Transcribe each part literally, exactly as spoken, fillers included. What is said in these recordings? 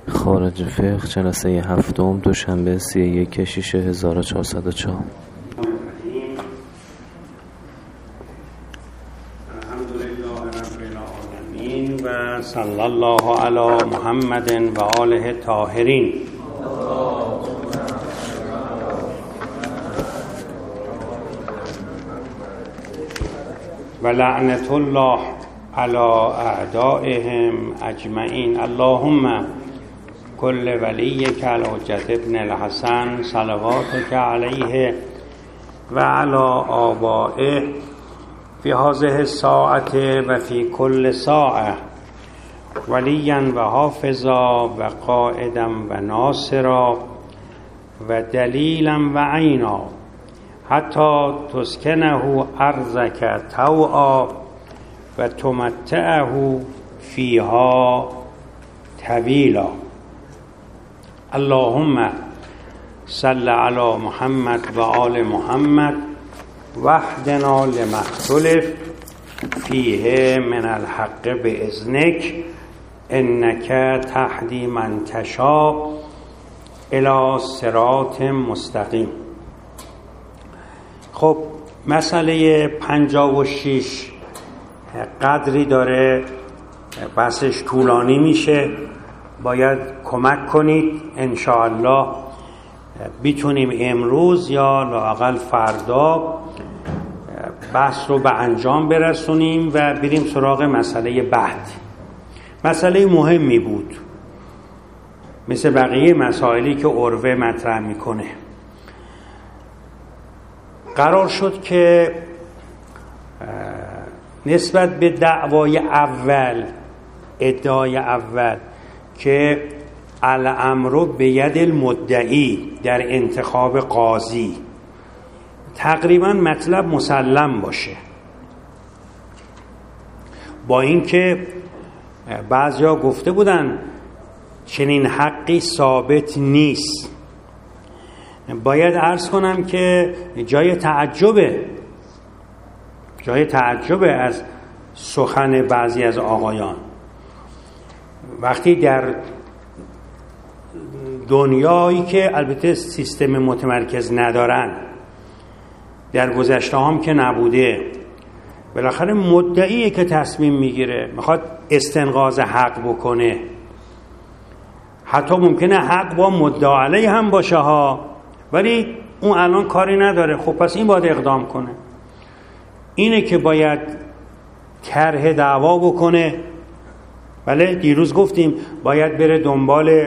خارج فقه جلسه هفتم دوشنبه سی و یک شش هزار و چهارصد و چهار. الحمدلله رب العالمین و صلی الله علی محمد و آله الطاهرین. و لعنت الله علی اعدائهم اجمعین. اللهم کل ولیک الحجة ابن الحسن صلواتک علیه و علی آبائه فی هذه الساعة و فی کل ساعة ولیا و حافظا و قائدا و ناصرا و دلیلا و عینا حتی تسکنه ارضک طوعا و تمتعه فیها طویلا. اللهم صل علی محمد و آل محمد واهدنا لما اختلف فیه من الحق باذنک انک تهدی من تشاء الی صراط مستقیم. خب مسئله پنجاه و شش قدری داره، بحثش طولانی میشه، باید کمک کنید انشاءالله بیتونیم امروز یا لااقل فردا بحث رو به انجام برسونیم و بریم سراغ مسئله بعد. مسئله مهمی بود مثل بقیه مسائلی که عروه مطرح میکنه. قرار شد که نسبت به دعوای اول، ادعای اول که الامر بید المدعی در انتخاب قاضی، تقریبا مطلب مسلم باشه، با اینکه بعضیا گفته بودن چنین حقی ثابت نیست. باید عرض کنم که جای تعجبه جای تعجبه از سخن بعضی از آقایان وقتی در دنیایی که البته سیستم متمرکز ندارن، در گذشته هم که نبوده، بالاخره مدعیه که تصمیم میگیره، میخواد استنقاض حق بکنه، حتی ممکنه حق با مدعا علیه هم باشه ها، ولی اون الان کاری نداره، خب پس این باید اقدام کنه. اینه که باید طرح دعوا بکنه. بله دیروز گفتیم باید بره دنبال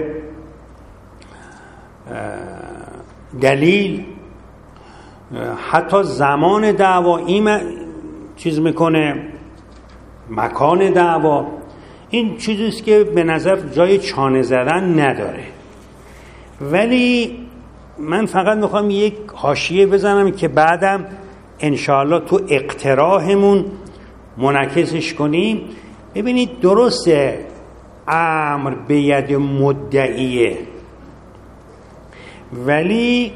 دلیل، حتی زمان دعوا این چیز میکنه، مکان دعوا. این چیزیست که به نظر جای چانه زدن نداره. ولی من فقط میخوام یک حاشیه بزنم که بعدم انشاءالله تو اقتراحمون منعکسش کنیم. ببینید درسته امر به ید مدعیه، ولی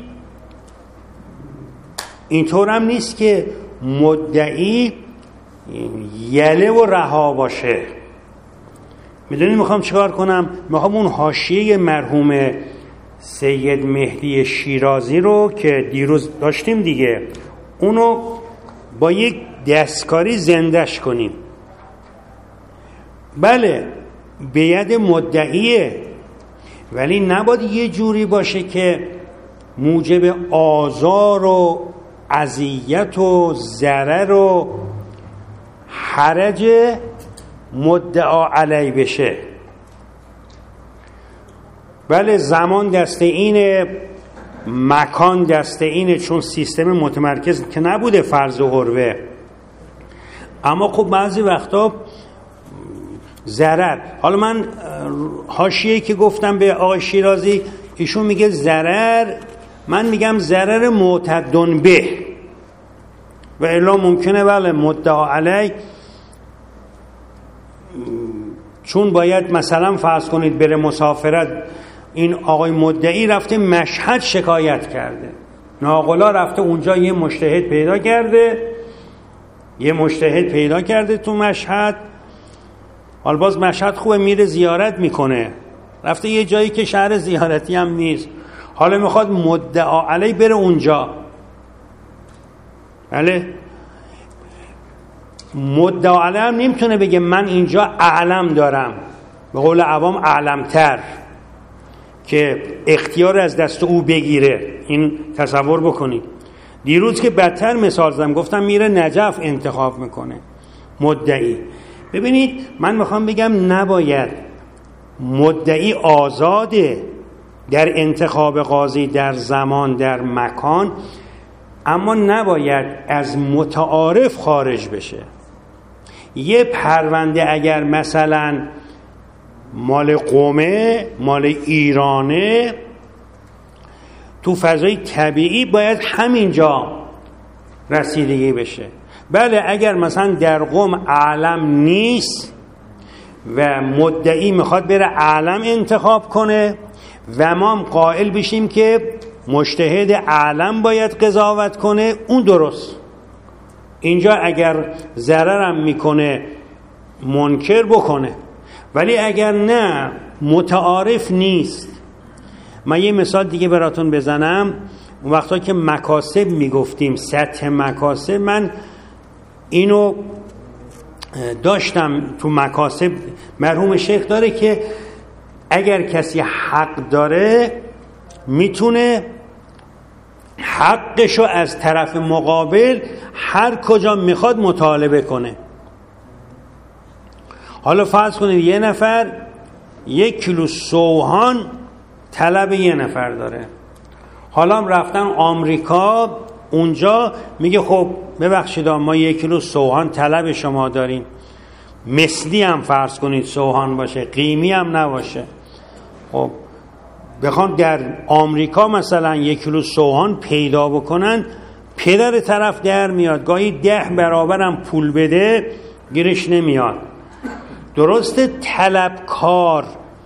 اینطور هم نیست که مدعی یله و رها باشه. میدونید میخوام چیکار کنم؟ میخوام اون حاشیه مرحوم سید مهدی شیرازی رو که دیروز داشتیم دیگه، اونو با یک دستکاری زندش کنیم. بله به ید مدعیه، ولی نباید یه جوری باشه که موجب آزار و اذیت و ضرر و حرج مدعا علی بشه. بله زمان دست اینه، مکان دست اینه، چون سیستم متمرکز که نبوده فرض و عروه. اما خب بعضی وقتا ضرر، حالا من حاشیه‌ای که گفتم به آقای شیرازی، ایشون میگه ضرر، من میگم ضرر معتدن به، و الا ممکنه بله مدعا علی، چون باید مثلا فرض کنید بره مسافرت، این آقای مدعی رفته مشهد شکایت کرده، ناقلا رفته اونجا یه مجتهد پیدا کرده یه مجتهد پیدا کرده تو مشهد، حال باز مشهد خوبه میره زیارت میکنه، رفته یه جایی که شهر زیارتی هم نیست، حالا میخواد مدعا علی بره اونجا. بله، مدعا علی هم نمیتونه بگه من اینجا اعلم دارم، به قول عوام اعلمتر، که اختیار از دست او بگیره. این تصور بکنید. دیروز که بدتر مثال زدم، گفتم میره نجف انتخاب میکنه مدعی. ببینید من میخوام بگم نباید، مدعی آزاده در انتخاب قاضی در زمان در مکان، اما نباید از متعارف خارج بشه. یه پرونده اگر مثلا مال قومه، مال ایرانه، تو فضای طبیعی باید همینجا رسیدگی بشه. بله اگر مثلا در قوم اعلم نیست و مدعی میخواد بره اعلم انتخاب کنه و ما هم قائل بشیم که مجتهد اعلم باید قضاوت کنه، اون درست. اینجا اگر ضررم میکنه منکر بکنه، ولی اگر نه متعارف نیست. من یه مثال دیگه براتون بزنم. اون وقتا که مکاسب میگفتیم، سطح مکاسب، من اینو داشتم تو مکاسب. مرحوم شیخ داره که اگر کسی حق داره میتونه حقشو از طرف مقابل هر کجا میخواد مطالبه کنه. حالا فرض کنید یه نفر یک کیلو سوهان طلب یه نفر داره، حالا هم رفتن آمریکا، اونجا میگه خب ببخشید ما یک کیلو سوهان طلب شما داریم، مثلی هم فرض کنید سوهان باشه، قیمی هم نباشه. خب بخوام در آمریکا مثلا یک کیلو سوهان پیدا بکنن، پدر طرف در میاد، گاهی ده برابر هم پول بده گیرش نمیاد. درسته طلبکار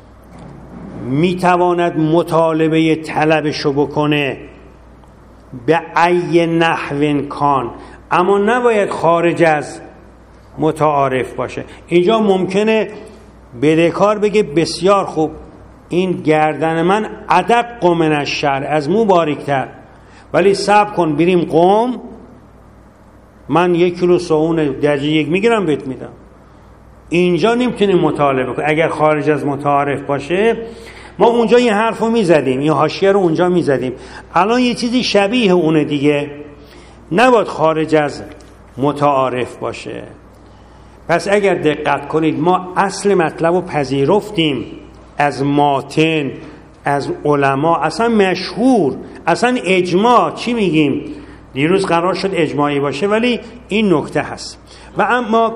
میتواند مطالبه طلبشو بکنه به ای نحو کان، اما نباید خارج از متعارف باشه. اینجا ممکنه بدهکار بگه بسیار خوب، این گردن من ادق من الشعر، از مو باریکتر، ولی صبر کن بریم قم، من یک کیلو سوهون درجه یک میگیرم بهت میدم. اینجا نمیتونیم مطالبه کنیم. اگر خارج از متعارف باشه، ما اونجا یه حرفو میزدیم، این حاشیه رو اونجا میزدیم، الان یه چیزی شبیه اونه دیگه، نباید خارج از متعارف باشه. پس اگر دقت کنید ما اصل مطلب رو پذیرفتیم از ماتن، از علما، اصلا مشهور، اصلا اجماع. چی میگیم؟ دیروز قرار شد اجماعی باشه، ولی این نکته هست. و اما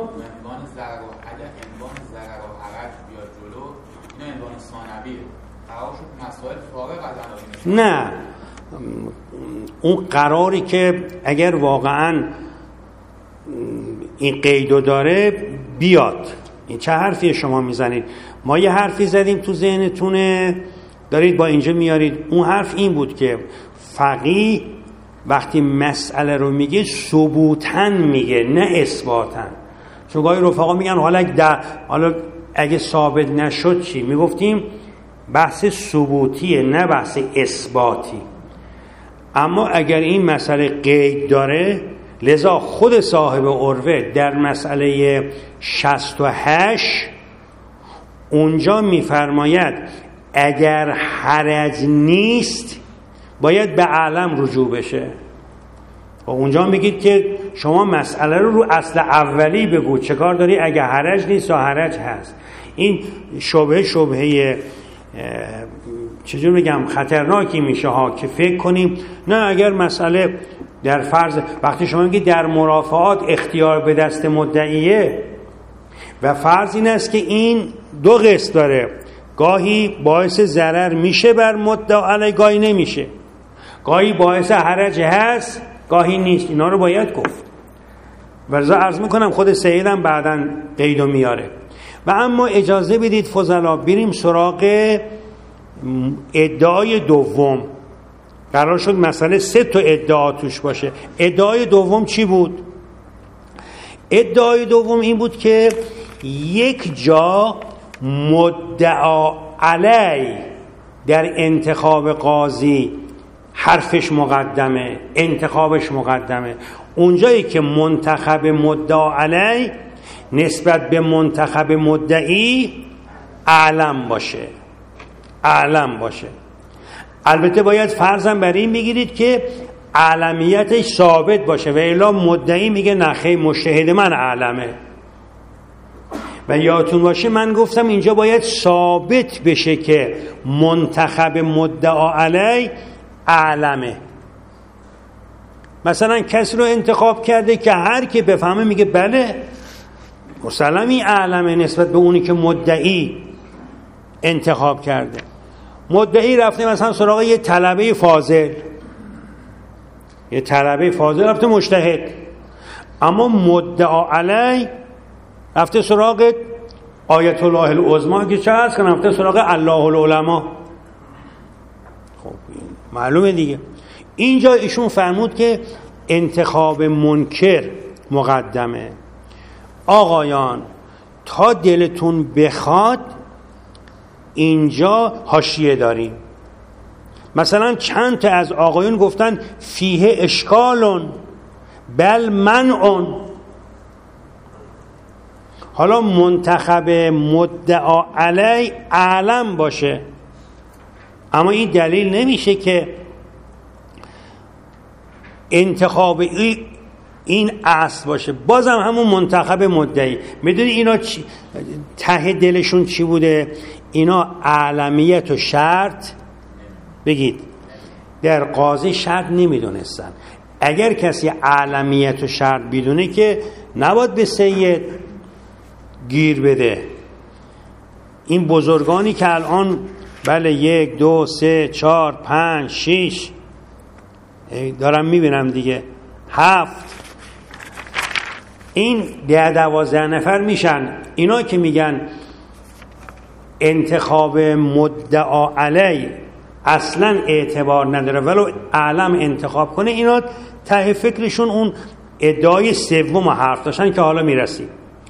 نه، اون قراری که اگر واقعا این قیدو داره بیاد. این چه حرفی شما میزنید؟ ما یه حرفی زدیم تو ذهنتونه دارید با اینجا میارید. اون حرف این بود که فقیه وقتی مسئله رو میگه ثبوتن میگه، نه اثباتن. چون گاهی رفقا میگن حالا اگه, حالا اگه ثابت نشد چی؟ میگفتیم بحث ثبوتیه نه بحث اثباتی. اما اگر این مسئله قید داره، لذا خود صاحب عروه در مسئله شصت و هشت اونجا میفرماید اگر حرج نیست باید به اعلم رجوع بشه. و اونجا میگید که شما مسئله رو رو اصل اولی بگو، چه کار داری اگر حرج نیست یا حرج هست. این شبهه شبهه چجور بگم خطرناکی میشه ها، که فکر کنیم نه اگر مسئله در فرض، وقتی شما میگید در مرافعات اختیار به دست مدعیه و فرض این است که این دو قسط داره، گاهی باعث ضرر میشه بر مدعا علی، گاهی نمیشه، گاهی باعث حرج هست گاهی نیست. اینا رو باید گفت. ورزا عرض میکنم خود سیدم بعداً قیدو میاره. و اما اجازه بدید فضلا بریم سراغ ادعای دوم. قرار شد مسئله سه تا ادعا توش باشه. ادعای دوم چی بود؟ ادعای دوم این بود که یک جا مدعا علی در انتخاب قاضی حرفش مقدمه، انتخابش مقدمه. اونجایی که منتخب مدعا علی نسبت به منتخب مدعی اعلم باشه، اعلم باشه. البته باید فرضاً بر این بگیرید که اعلمیتش ثابت باشه و الا مدعی میگه نخیر مجتهد من اعلمه. و یادتون باشه من گفتم اینجا باید ثابت بشه که منتخب مدعا علی اعلمه. مثلا کسی رو انتخاب کرده که هر کی بفهمه میگه بله مسلم این اعلمه نسبت به اونی که مدعی انتخاب کرده. مدعی رفته مثلا سراغ یه طلبه فاضل، یه طلبه فاضل رفته مجتهد، اما مدعا علی رفته سراغ آیت الله العظما که چه هست کنه، رفته سراغ الله العلماء. خب معلومه دیگه. اینجا ایشون فرمود که انتخاب منکر مقدمه. آقایان تا دلتون بخواد اینجا حاشیه داریم. مثلا چند تا از آقایون گفتن فیه اشکالون بل منعون. حالا منتخب مدعا علی اعلم باشه، اما این دلیل نمیشه که انتخاب این اصل باشه. بازم همون منتخب مدعی. میدونی اینا چی؟ ته دلشون چی بوده؟ اینا اعلمیت و شرط بگید در قاضی شرط نمیدونستن. اگر کسی اعلمیت و شرط بدونه که نباید به سید گیر بده. این بزرگانی که الان بله یک دو سه چهار پنج شیش دارم میبینم دیگه هفت، این ده دوازده نفر میشن. اینا که میگن انتخاب مدعا علی اصلا اعتبار نداره ولو اعلم انتخاب کنه، اینا ته فکرشون اون ادعای سوم حرف داشتن که حالا میرسیم.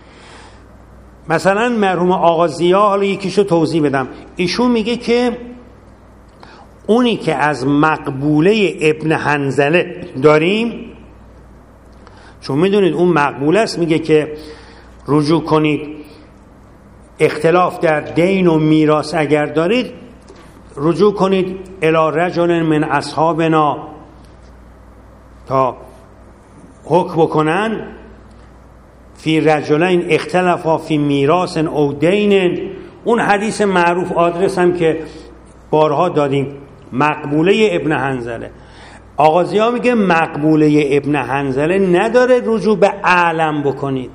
مثلا مرحوم آقا ضیا، حالا یکیشو توضیح بدم، ایشون میگه که اونی که از مقبوله ابن حنظله داریم، چون میدونید اون مقبوله است، میگه که رجوع کنید اختلاف در دین و میراث اگر دارید رجوع کنید الی رجل من اصحابنا تا حکم بکنن فی رجلین اختلافا فی میراث او دین. اون حدیث معروف آدرس هم که بارها دادیم، مقبوله ابن حنظله. آقا ضیا میگه مقبوله ابن حنظله نداره رجوع به اعلم بکنید،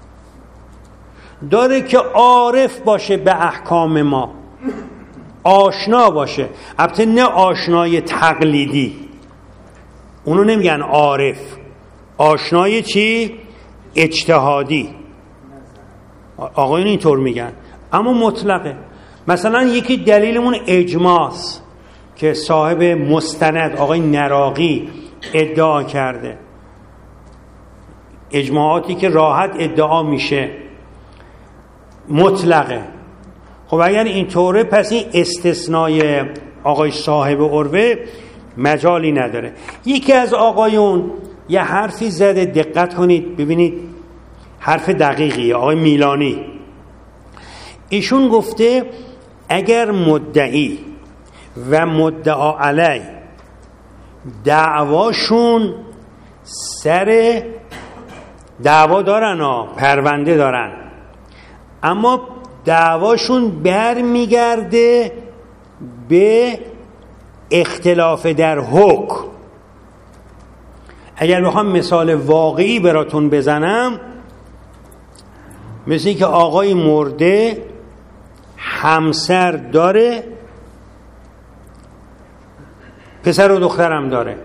داره که عارف باشه به احکام ما، آشنا باشه. البته نه آشنای تقلیدی، اونو نمیگن عارف، آشنای چی؟ اجتهادی. آقایون اینطور میگن، اما مطلقه. مثلا یکی دلیلمون اجماعست که صاحب مستند آقای نراقی ادعا کرده، اجماعاتی که راحت ادعا میشه مطلقه. خب اگر اینطوره پس این استثنای آقای صاحب عروه مجالی نداره. یکی از آقایون یه حرفی زده، دقت کنید ببینید حرف دقیقیه، آقای میلانی. ایشون گفته اگر مدعی و مدعا علی دعواشون سر دعوا دارن ها، پرونده دارن، اما دعواشون بر میگرده به اختلاف در حکم. اگر بخوام مثال واقعی براتون بزنم، مثل که آقای مرده همسر داره، پسر و دخترم داره،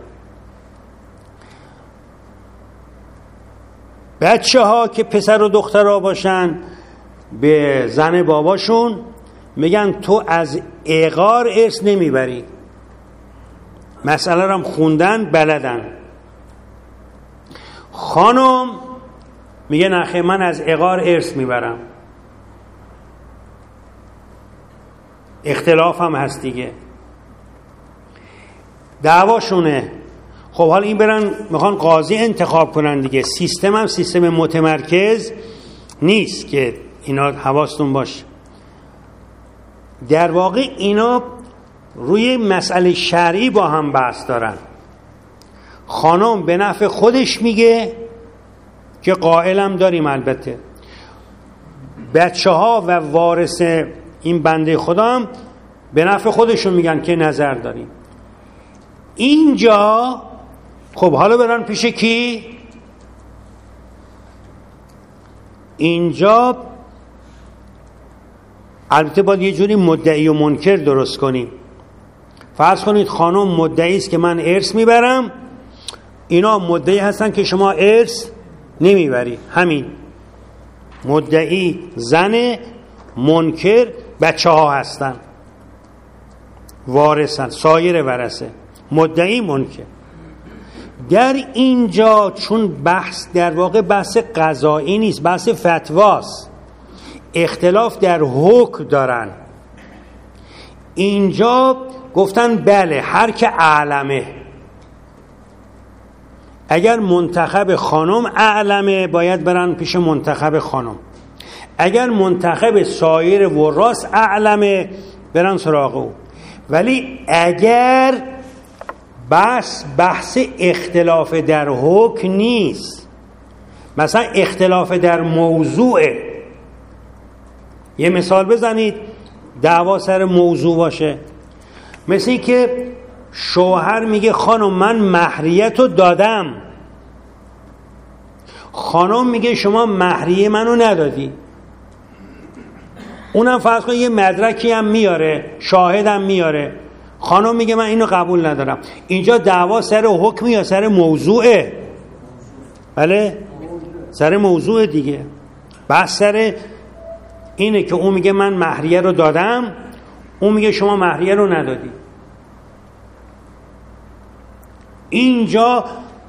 بچه ها که پسر و دخترها باشن به زن باباشون میگن تو از اغار ارث نمیبری. مسئله رو هم خوندن بلدن. خانم میگه نخیر من از اغار ارث میبرم. اختلاف هم هست دیگه، دعواشونه. خب حالا این برن میخوان قاضی انتخاب کنن دیگه. سیستم هم سیستم متمرکز نیست که اینا حواستون باشه. در واقع اینا روی مسئله شرعی با هم بحث دارن. خانم به نفع خودش میگه که قائلم داریم، البته بچه ها و وارث این بنده خدا هم به نفع خودشون میگن که نظر داریم. اینجا خب حالا برن پیش کی؟ اینجا البته باید یه جوری مدعی و منکر درست کنیم. فرض کنید خانم مدعی است که من ارث میبرم، اینا مدعی هستن که شما ارث نمیبری. همین مدعی زن، منکر بچه ها هستن، وارثن، سایر ورثه. مدعی منکر. در اینجا چون بحث در واقع بحث قضایی نیست، بحث فتواست، اختلاف در حکم دارن، اینجا گفتن بله هر که اعلمه. اگر منتخب خانم اعلمه باید برن پیش منتخب خانم، اگر منتخب سایر وراث اعلمه برن سراغ او. ولی اگر بحث بحث اختلاف در حکم نیست، مثلا اختلاف در موضوعه، یه مثال بزنید دعوا سر موضوع باشه، مثل این که شوهر میگه خانم من مهریت رو دادم، خانم میگه شما مهریه منو ندادی، اونم فرض کن یه مدرکی هم میاره، شاهدم میاره، خانم میگه من اینو قبول ندارم. اینجا دعوا سر حکم یا سر موضوعه؟ بله سر موضوع دیگه. بحث سر اینه که اون میگه من مهریه رو دادم، اون میگه شما مهریه رو ندادی. اینجا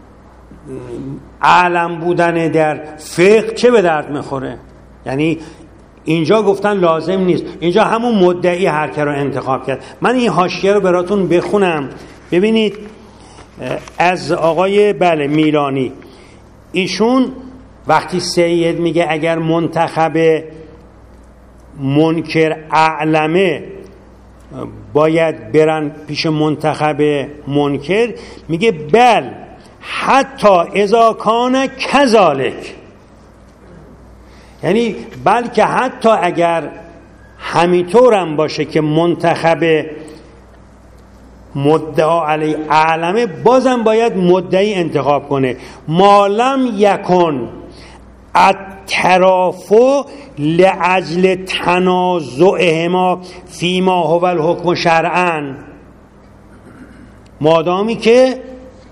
عالم بودن در فقه چه به درد میخوره؟ یعنی اینجا گفتن لازم نیست، اینجا همون مدعی هر که رو انتخاب کرد. من این حاشیه رو براتون بخونم ببینید، از آقای بله میلانی. ایشون وقتی سید میگه اگر منتخب منکر اعلمه باید برن پیش منتخب منکر، میگه بل حتی اذا کان کذالک، یعنی بلکه حتی اگر همینطورم باشه که منتخب مدعا علی اعلمه بازم باید مدعی انتخاب کنه. مالم یکن الترافع لعجل تنازعهما فیما هو الحکم شرعا، مادامی که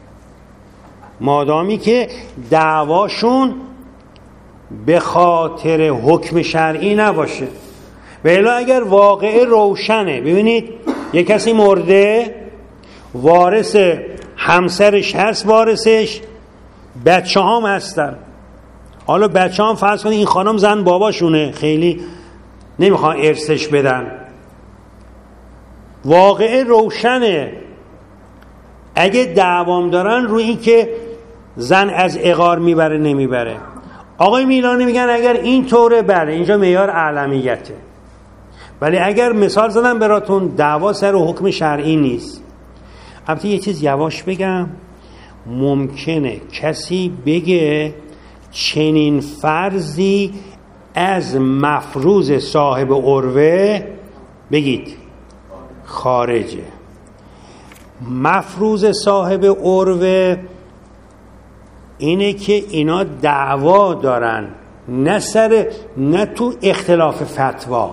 مادامی که دعواشون به خاطر حکم شرعی نباشه. و الا اگر واقعه روشنه، ببینید یک کسی مرده، وارث همسرش هست، وارثش بچه هم هستن، حالا بچه هم فرض کنید این خانم زن باباشونه، خیلی نمیخوان ارثش بدن، واقعه روشنه. اگه دعوام دارن روی این که زن از عقار میبره نمیبره، آقای میلانی میگن اگر این طوره بله اینجا معیار اعلمیته. ولی اگر مثال زدم براتون دعوا سر حکم شرعی نیست. البته یه چیز یواش بگم، ممکنه کسی بگه چنین فرضی از مفروض صاحب عروه بگید خارجه. مفروض صاحب عروه اینه که اینا دعوا دارن، نه سر نه تو اختلاف فتوا،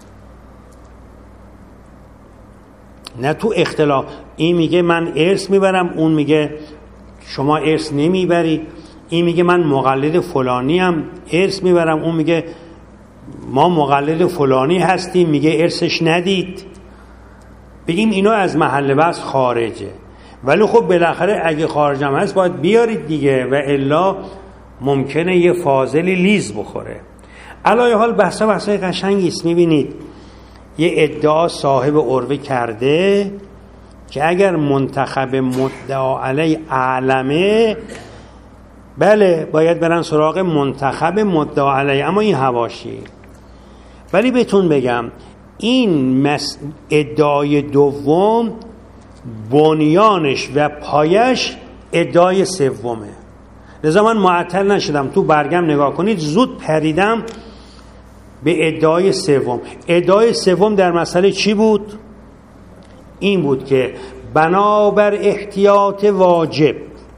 نه تو اختلاف. این میگه من ارث میبرم، اون میگه شما ارث نمیبری، این میگه من مقلد فلانی هم ارث میبرم، اون میگه ما مقلد فلانی هستیم، میگه ارثش ندید. بگیم اینا از محل بحث خارجه. ولی خب بالاخره اگه خارجم هست باید بیارید دیگه، و الا ممکنه یه فاضلی لیز بخوره. علایه حال بحثا بحثای قشنگی است. میبینید یه ادعا صاحب عروه کرده که اگر منتخب مدعا علی اعلمه، بله باید برن سراغ منتخب مدعا علی، اما این حواشی. ولی بهتون بگم این مس... ادعای دوم بنیانش و پایش ادعای سومه. لذا من معطل نشدم، تو برگم نگاه کنید زود پریدم به ادعای سوم. ادعای سوم در مسئله چی بود؟ این بود که بنابر احتیاط واجب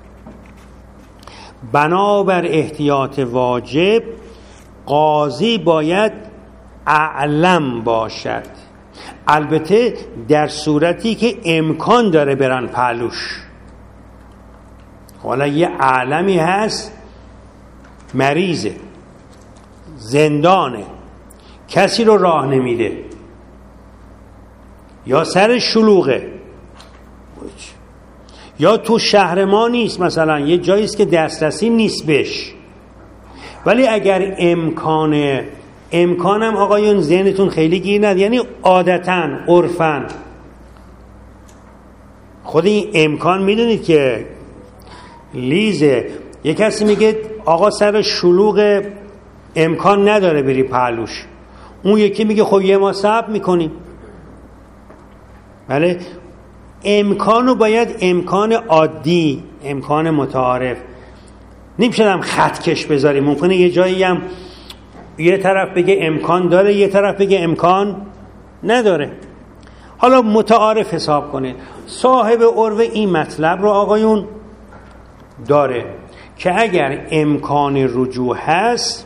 بنابر احتیاط واجب قاضی باید اعلم باشد، البته در صورتی که امکان داره برن پهلوش. حالا یه اعلمی هست مریضه، زندانه، کسی رو راه نمیده، یا سر شلوغه، یا تو شهر ما نیست، مثلا یه جاییست که دسترسی نیست بهش. ولی اگر امکانه امکانم آقایون ذهنتون خیلی گیر ند، یعنی عادتاً عرفاً خود این امکان میدونید که لیزه. یه کسی میگه آقا سر شلوغ امکان نداره بری پهلوش، اون یکی میگه خب یه ما صبر میکنیم. بله امکانو باید امکان عادی، امکان متعارف، نمیشدم خط کش بذاریم. ممکنه یه جایی هم یه طرف بگه امکان داره، یه طرف بگه امکان نداره. حالا متعارف حساب کنه. صاحب عروه این مطلب رو آقایون داره که اگر امکان رجوع هست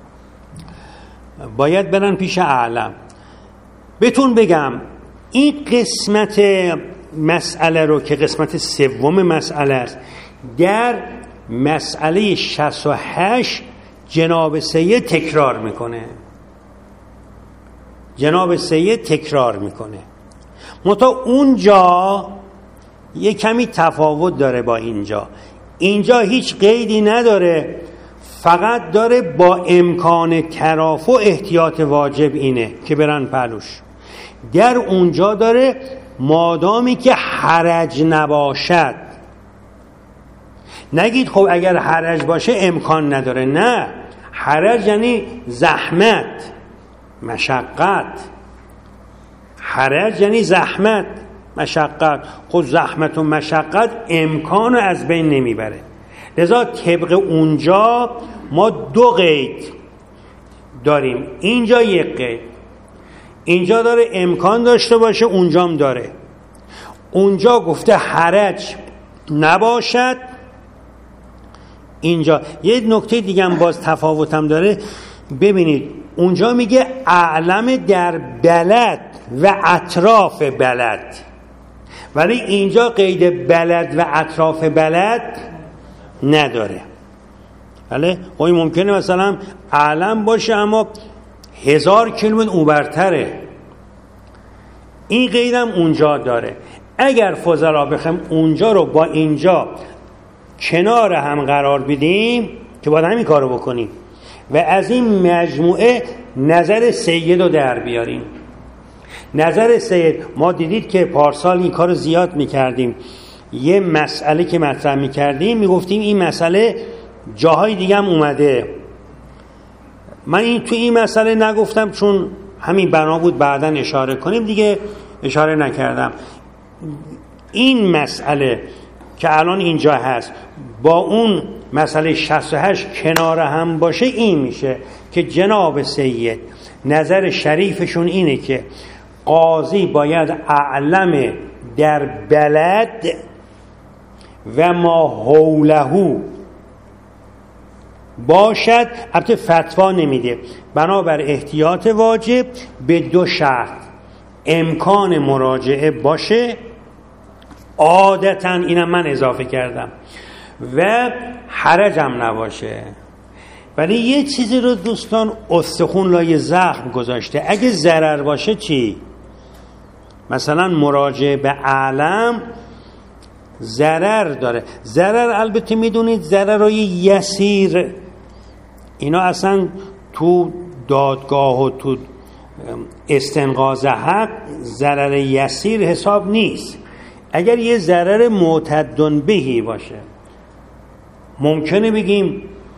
باید برن پیش اعلم. بهتون بگم این قسمت مسئله رو که قسمت سوم مسئله است، در مسئله شصت و هشت جناب سید تکرار میکنه. جناب سید تکرار میکنه متا اونجا یه کمی تفاوت داره با اینجا. اینجا هیچ قیدی نداره، فقط داره با امکان ترافع احتیاط واجب اینه که برن پهلوش. در اونجا داره مادامی که حرج نباشد. نگید خب اگر حرج باشه امکان نداره، نه، حرج یعنی زحمت، مشقت. حرج یعنی زحمت، مشقت. خود زحمت و مشقت امکانو از بین نمیبره. لذا طبق اونجا ما دو قید داریم. اینجا یک قید، اینجا داره امکان داشته باشه، اونجام داره. اونجا گفته حرج نباشد، اینجا یه نکته دیگه هم باز تفاوتم داره. ببینید اونجا میگه اعلم در بلد و اطراف بلد، ولی اینجا قید بلد و اطراف بلد نداره. بله خب ممکنه مثلا اعلم باشه اما هزار کیلومتر اونورتره، این قیدم اونجا داره. اگر فضلا بخوایم اونجا رو با اینجا کنار هم قرار بدیم که باید همین کارو بکنیم و از این مجموعه نظر سید رو در بیاریم. نظر سید ما دیدید که پارسال این کار زیاد میکردیم. یه مسئله که مطرح میکردیم میگفتیم این مسئله جاهای دیگه هم اومده. من این تو این مسئله نگفتم چون همین بنا بود بعداً اشاره کنیم، دیگه اشاره نکردم. این مسئله که الان اینجا هست با اون مسئله شصت و هشت کنار هم باشه، این میشه که جناب سید نظر شریفشون اینه که قاضی باید اعلم در بلد و ما حوله باشد. البته فتوا نمیده، بنابر احتیاط واجب به دو شرط: امکان مراجعه باشه، عادتا اینم من اضافه کردم، و حرجم نباشه. ولی یه چیزی رو دوستان استخون لای زخم گذاشته، اگه ضرر باشه چی؟ مثلا مراجعه به اعلم ضرر داره. ضرر البته میدونید ضررهای یسیر اینا اصلا تو دادگاه و تو استنقاذ حق ضرر یسیر حساب نیست. اگر یه ضرر معتد بهی باشه ممکنه بگیم،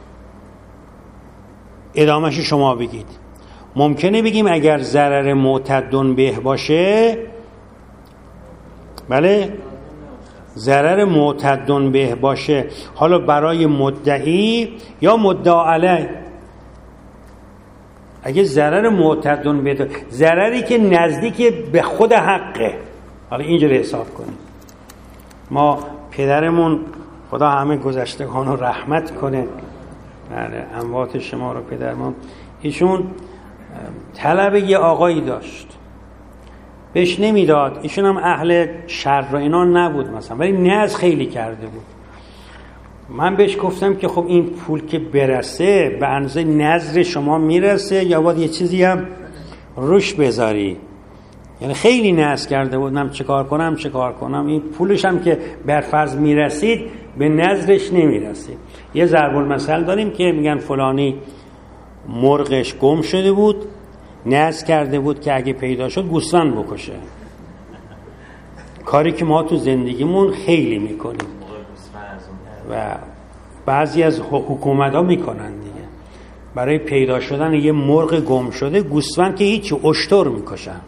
ادامهش شما بگید، ممکنه بگیم اگر ضرر معتد به باشه، بله ضرر معتد به باشه، حالا برای مدعی یا مدعا علیه، اگه ضرر معتد به، ضرری که نزدیک به خود حقه، حالا اینجوری حساب کنیم. ما پدرمون خدا همه گذشتگان رو رحمت کنه، بله اموات شما رو پدرمون، ایشون طلب یه آقایی داشت بهش نمیداد، ایشون هم اهل شر و اینا نبود مثلا، ولی نذر خیلی کرده بود. من بهش گفتم که خب این پول که برسه به اندازه نذر شما میرسه یا باید یه چیزی هم روش بذاری؟ یعنی خیلی نذر کرده بود، من چیکار کنم چیکار کنم، این پولش هم که بر فرض میرسید به نذرش نمیرسید. یه ضرب المثل داریم که میگن فلانی مرغش گم شده بود، نذر کرده بود که اگه پیدا شد گوسفند بکشه. کاری که ما تو زندگیمون خیلی میکنیم و بعضی از حکومت ها میکنن دیگه، برای پیدا شدن یه مرغ گم شده گوسفند که هیچی، اشتر میکشن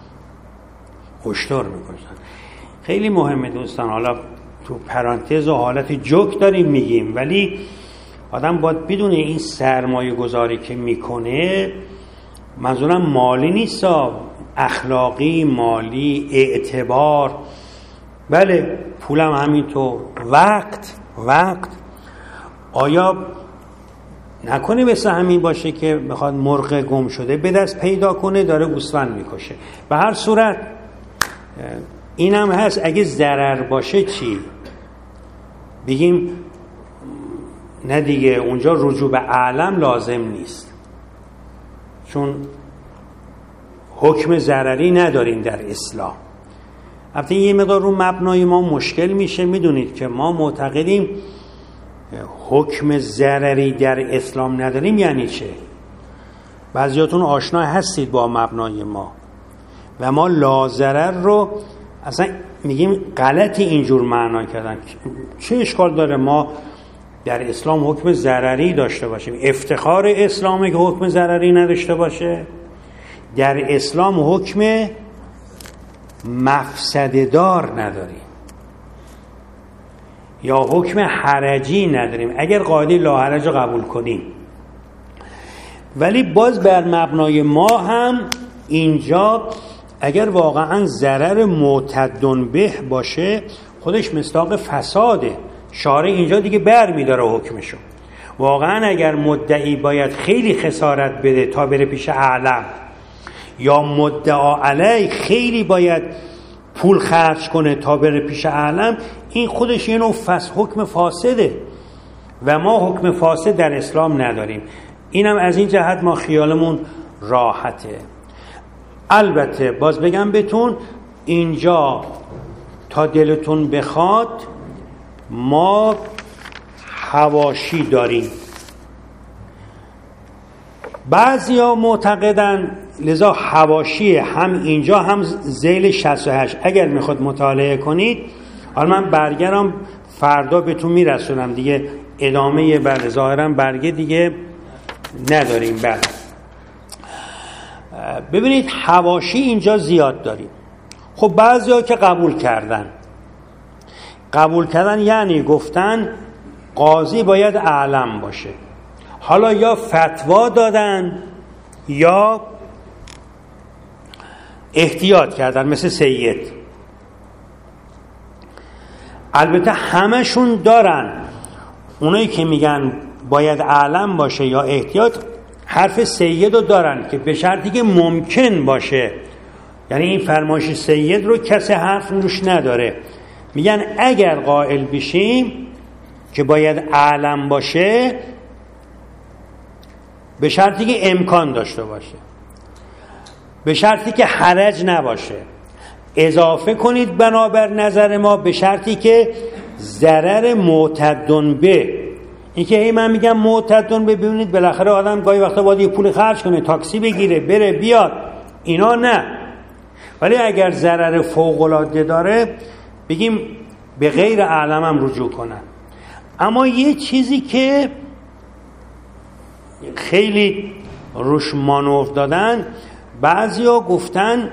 اشتر میکشن خیلی مهمه دوستان. حالا تو پرانتز و حالت جوک داریم میگیم، ولی آدم باید بدونه این سرمایه گذاری که میکنه منظورم مالی نیست، اخلاقی، مالی، اعتبار، بله پولم همینطور، وقت وقت آیا نکنه مثل همین باشه که بخواد مرغ گم شده به دست پیدا کنه داره گوسفند میکشه. به هر صورت اینم هست، اگه ضرر باشه چی؟ بگیم نه دیگه اونجا رجوع به عالم لازم نیست، چون حکم ضرری نداریم در اسلام. البته یه مقدار رو مبنای ما مشکل میشه، میدونید که ما معتقدیم حکم ضرری در اسلام نداریم. یعنی چه؟ بعضیاتون آشنا هستید با مبنای ما و ما لا ضرر رو اصلا میگیم غلطی اینجور معنا کردن. چه اشکال داره ما در اسلام حکم ضرری داشته باشیم؟ افتخار اسلامه که حکم ضرری نداشته باشه. در اسلام حکم مفسده دار نداریم یا حکم حرجی نداریم، اگر قاعده لا حرج رو قبول کنیم. ولی باز بر مبنای ما هم اینجا اگر واقعا ضرر معتد به باشه خودش مصداق فساده، شارع اینجا دیگه بر میداره حکمشو. واقعا اگر مدعی باید خیلی خسارت بده تا بره پیش اعلم، یا مدعا علیه خیلی باید پول خرج کنه تا بره پیش اعلم، این خودش یه نوع فس حکم فاسده و ما حکم فاسد در اسلام نداریم. اینم از این جهت ما خیالمون راحته. البته باز بگم بهتون اینجا تا دلتون بخواد ما حواشی داریم. بعضیا معتقدن لذا حواشی هم اینجا هم ذیل شصت و هشت اگر میخواد مطالعه کنید. حالا من برگرم فردا بهتون میرسونم دیگه، ادامه بله ظاهرا برگه دیگه نداریم. بله ببینید حواشی اینجا زیاد داریم. خب بعضیا که قبول کردن قبول کردن یعنی گفتن قاضی باید اعلم باشه. حالا یا فتوا دادن یا احتیاط کردن مثل سید. البته همشون دارن، اونایی که میگن باید اعلم باشه یا احتیاط حرف سید رو دارن که به شرطی که ممکن باشه، یعنی این فرمایش سید رو کسی حرف روش نداره. میگن اگر قائل بشیم که باید اعلم باشه به شرطی که امکان داشته باشه، به شرطی که حرج نباشه. اضافه کنید بنابر نظر ما به شرطی که ضرر معتد به. این که هی من میگم معتد به، ببینید بالاخره آدم گاهی وقتا باید یه پول خرج کنه، تاکسی بگیره بره بیاد، اینا نه. ولی اگر ضرر فوق‌العاده داره بگیم به غیر اعلم هم رجوع کنن. اما یه چیزی که خیلی روش مانور دادن، بعضیا گفتن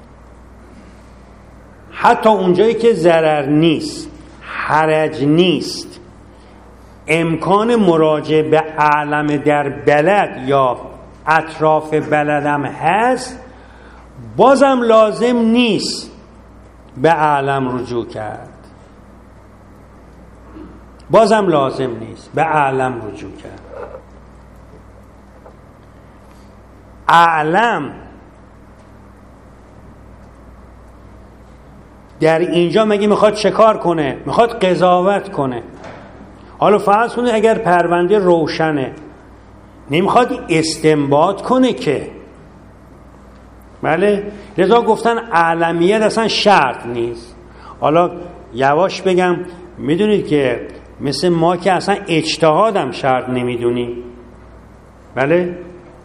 حتی اونجایی که ضرر نیست، حرج نیست، امکان مراجعه به اعلم در بلد یا اطراف بلدم هست، بازم لازم نیست به اعلم رجوع کرد. بازم لازم نیست به اعلم رجوع کرد. اعلم در اینجا مگه میخواد چه کار کنه؟ میخواد قضاوت کنه. حالا فرض کنید اگر پرونده روشنه، نمیخواد استنباط کنه که، بله، لذا گفتن اعلمیت اصلا شرط نیست. حالا یواش بگم، میدونید که مثل ما که اصلا اجتهادم شرط نمیدونی، بله،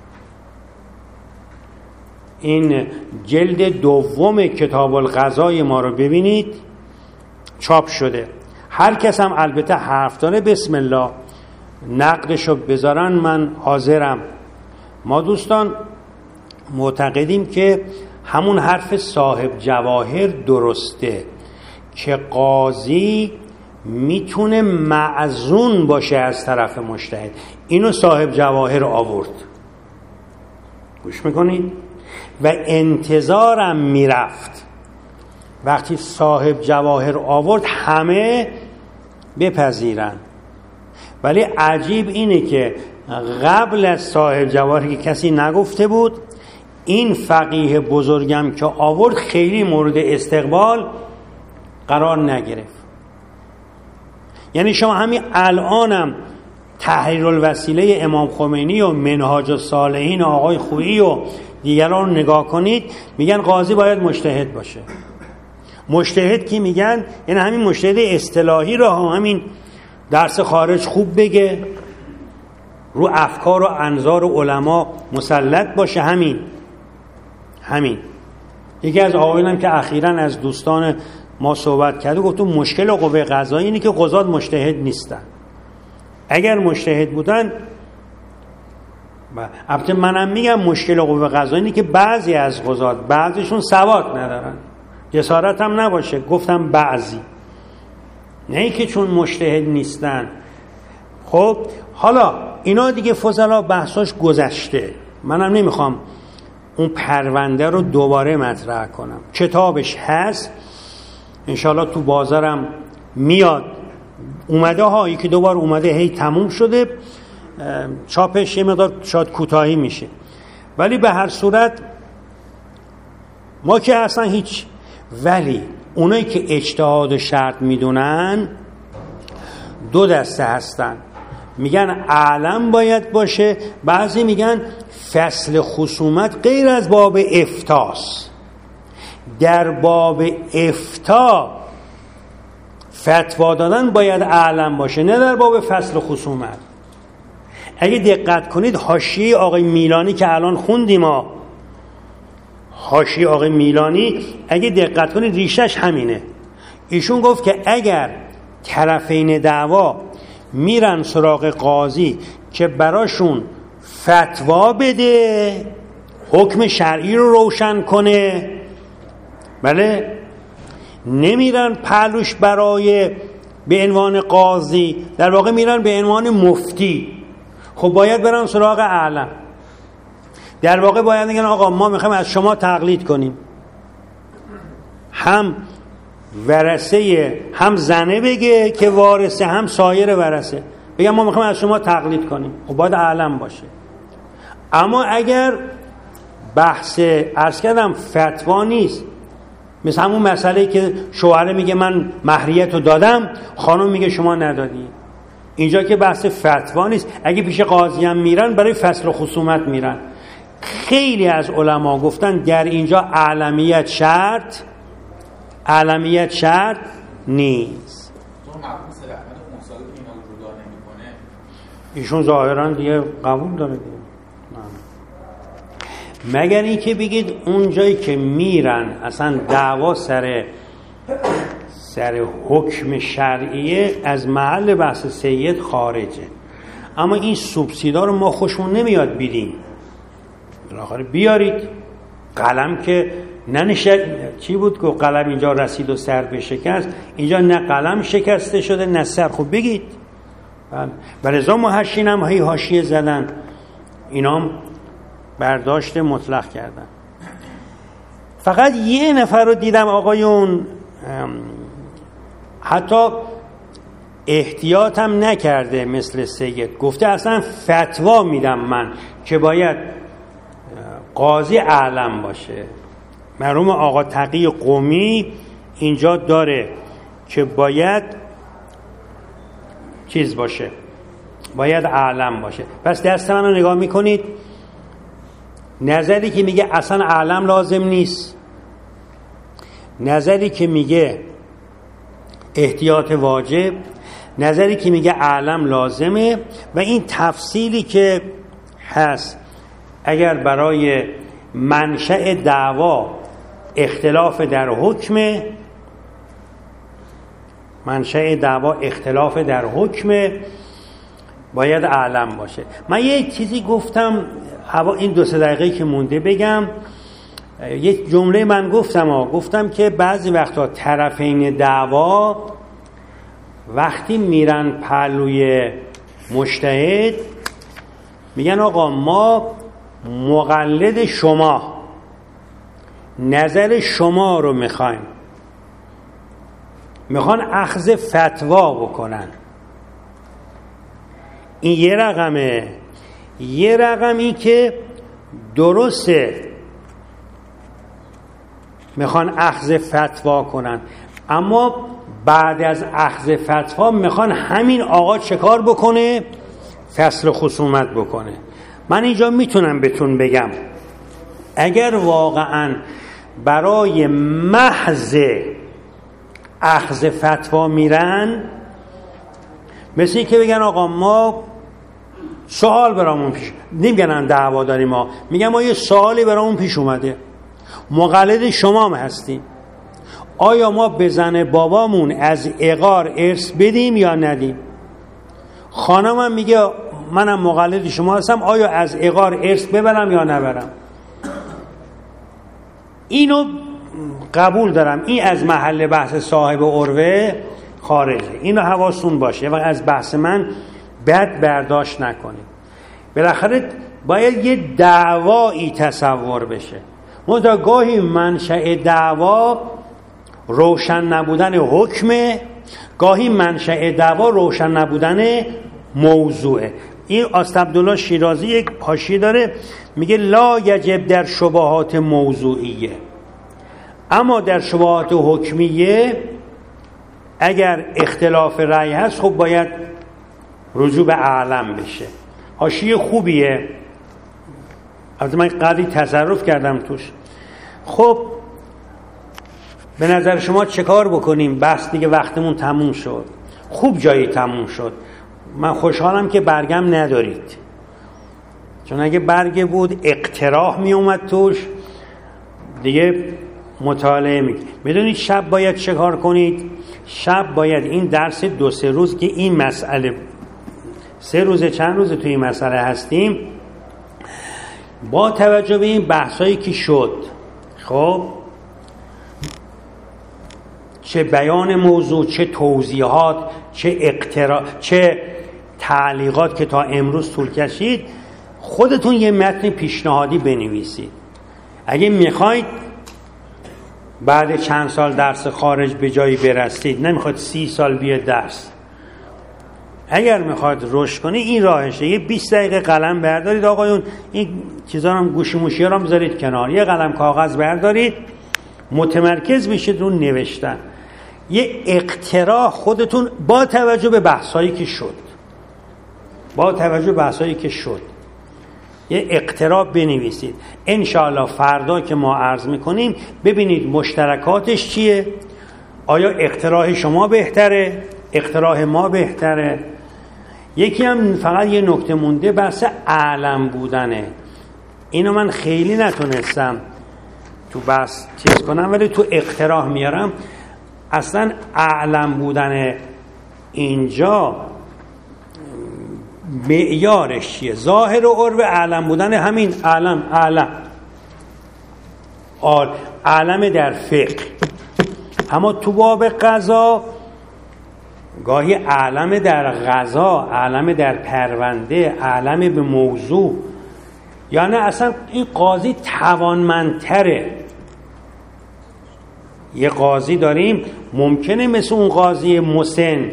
این جلد دوم کتاب القضای ما رو ببینید، چاپ شده. هر کس هم البته حرف داره بسم الله نقدشو بذارن، من حاضرم. ما دوستان معتقدیم که همون حرف صاحب جواهر درسته که قاضی میتونه معزون باشه از طرف مجتهد. اینو صاحب جواهر آورد، گوش میکنید؟ و انتظارم میرفت وقتی صاحب جواهر آورد همه بپذیرن. ولی عجیب اینه که قبل از صاحب جواهر که کسی نگفته بود، این فقیه بزرگم که آورد خیلی مورد استقبال قرار نگرفت. یعنی شما همین الانم تحریر الوسیله امام خمینی و منهاج الصالحین آقای خویی و دیگران رو نگاه کنید، میگن قاضی باید مجتهد باشه. مجتهد کی میگن؟ یعنی همین مجتهد اصطلاحی رو، همین درس خارج خوب بگه، رو افکار و انظار علما مسلط باشه. همین همین یکی از آقایونم که اخیراً از دوستان ما صحبت کرده گفت مشکل قوه قضاییه اینه که قضات مجتهد نیستن. اگر مجتهد بودن، البته منم میگم مشکل قوه قضاییه اینه که بعضی از قضات، بعضیشون سواد ندارن، جسارت هم نباشه، گفتم بعضی، نه اینکه چون مجتهد نیستن. خب حالا اینا دیگه فضلا بحثاش گذشته، منم نمیخوام اون پرونده رو دوباره مطرح کنم. کتابش هست، انشالله تو بازارم میاد، اومده ها، یکی دوبار اومده، هی تموم شده، چاپش یه مقدار شاید کوتاهی میشه. ولی به هر صورت ما که اصلا هیچ، ولی اونایی که اجتهاد شرط میدونن دو دسته هستن. میگن اعلم باید باشه، بعضی میگن فصل خصومت غیر از باب افتاست. در باب افتا فتوا دادن باید اعلم باشه، نه در باب فصل خصومت. اگه دقت کنید حاشیه آقای میلانی که الان خوندیم، ما حاشیه آقای میلانی اگه دقت کنید ریشش همینه. ایشون گفت که اگر طرفین دعوا میرن سراغ قاضی که براشون فتوا بده، حکم شرعی رو روشن کنه، بله، نمیرن پهلوش برای به عنوان قاضی، در واقع میرن به عنوان مفتی، خب باید برن سراغ اعلم. در واقع باید میگن آقا ما میخوایم از شما تقلید کنیم، هم ورثه، هم زنه بگه که وارثه، هم سایر ورثه بگن ما میخوایم از شما تقلید کنیم، خب باید اعلم باشه. اما اگر بحث عرض کردم فتوا نیست، مثل همون مسئله که شوهره میگه من مهریت رو دادم، خانم میگه شما ندادی، اینجا که بحث فتوا نیست. اگه پیش قاضی هم میرن برای فصل و خصومت میرن. خیلی از علما گفتن در اینجا اعلمیت شرط اعلمیت شرط نیست. ایشون ظاهرا دیگه قبول داره دیگه. مگر این که بگید اون جایی که میرن اصلا دعوا سر سر حکم شرعیه از محل بحث سید خارجه. اما این سوبسیدا رو ما خوشمون نمیاد بیدیم، بالاخره بیارید. قلم که ننشد چی بود که قلم اینجا رسید و سر به شکست، اینجا نه قلم شکسته شده نه سر. خب بگید. و رضا محشین هم هی حاشیه زدن، اینام برداشت مطلق کردن. فقط یه نفر رو دیدم آقایون حتی احتیاط هم نکرده مثل سید، گفته اصلا فتوا میدم من که باید قاضی اعلم باشه. مرحوم آقا تقی قمی اینجا داره که باید چیز باشه، باید اعلم باشه. پس دست من رو نگاه میکنید، نظری که میگه اصلا اعلم لازم نیست، نظری که میگه احتیاط واجب، نظری که میگه اعلم لازمه، و این تفصیلی که هست اگر برای منشأ دعوا اختلاف در حکم، منشأ دعوا اختلاف در حکم باید اعلم باشه. من یک چیزی گفتم این دو سه دقیقه که مونده بگم. یک جمله من گفتم ها. گفتم که بعضی وقتا طرفین دعوا وقتی میرن پهلوی مجتهد میگن آقا ما مقلد شما، نظر شما رو میخوایم، میخوان اخذ فتوا بکنن. این یه رقمه. یه رقمی که درسته میخوان اخذ فتوا کنن، اما بعد از اخذ فتوا میخوان همین آقا چه کار بکنه؟ فصل خصومت بکنه. من اینجا میتونم بهتون بگم اگر واقعا برای محض اخذ فتوا میرن، مثل این که بگن آقا ما سوال برامون پیش، نمیگن دعوا داریم ما، میگن ما یه سوالی برامون پیش اومده، مقلد شما هم هستیم، آیا ما به زن بابامون از عقار ارث بدیم یا ندیم؟ خانم هم میگه منم مقلد شما هستم، آیا از عقار ارث ببرم یا نبرم؟ اینو قبول دارم، این از محل بحث صاحب عروه خارجه، اینو حواستون باشه و از بحث من بد برداشت نکنید. بالاخره باید یه دعوایی تصور بشه. منتها گاهی منشأ دعوا روشن نبودن حکمه، گاهی منشأ دعوا روشن نبودن موضوعه. این آستعبدالله شیرازی یک حاشیه داره میگه لا یجب در شبهات موضوعیه، اما در شبهات حکمیه اگر اختلاف رأی هست خب باید رجوع به اعلم بشه. حاشیه خوبیه، از من قدری تصرف کردم توش. خب به نظر شما چه کار بکنیم؟ بس دیگه وقتمون تموم شد، خوب جایی تموم شد. من خوشحالم که برگم ندارید، چون اگه برگه بود اقتراح می اومد توش دیگه مطالعه می. میدونید شب باید چه کار کنید؟ شب باید این درس دو سه روز که این مسئله، سه روزه چند روزه توی این مسئله هستیم، با توجه به این بحثایی که شد، خب چه بیان موضوع، چه توضیحات، چه اقتراح، چه تعلیقات که تا امروز طول کشید، خودتون یه متن پیشنهادی بنویسید. اگه میخواید بعد چند سال درس خارج به جایی برسید، نمیخواید سی سال بیاد درس، اگر میخواید رشد کنید این راهشه. یه بیست دقیقه قلم بردارید آقایون، این چیزا هم گوشی موشی ها رو بذارید کنار، یه قلم کاغذ بردارید، متمرکز بشید رو نوشتن. یه اقتراح خودتون با توجه به بحثایی که شد، با توجه به بحثایی که شد یه اقتراح بنویسید. انشاءالله فردا که ما عرض میکنیم ببینید مشترکاتش چیه، آیا اقتراح شما بهتره، اقتراح ما بهتره. یکی هم فقط یه نکته مونده، بحث اعلم بودنه. اینو من خیلی نتونستم تو بحث چیز کنم، ولی تو اقتراح میارم. اصلا اعلم بودن اینجا معیارش چیه؟ ظاهر و عرب اعلم بودن همین اعلم اعلم آل اعلم در فقه. اما تو باب قضا گاهی اعلم در قضا، اعلم در پرونده، اعلم به موضوع، یعنی اصلا این قاضی توانمندتره. یه قاضی داریم ممکنه مثل اون قاضی مسن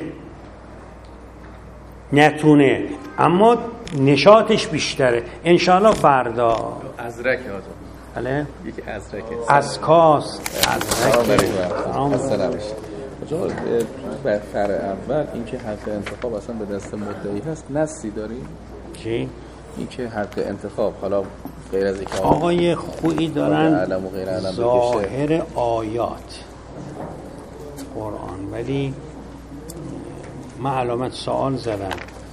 نتونه، اما نشاطش بیشتره. انشاءالله فردا ازرک آجا بله یک ازرک از کاس ازرک السلام آجا. بر فرع اول اینکه حق انتخاب اصلا به دست مدعی هست، نصی داریم چی؟ اینکه حق انتخاب حالا غیر از اینکه آقای خویی دارن ظاهر بکشه. آیات قرآن، ولی من علامت سوال زدم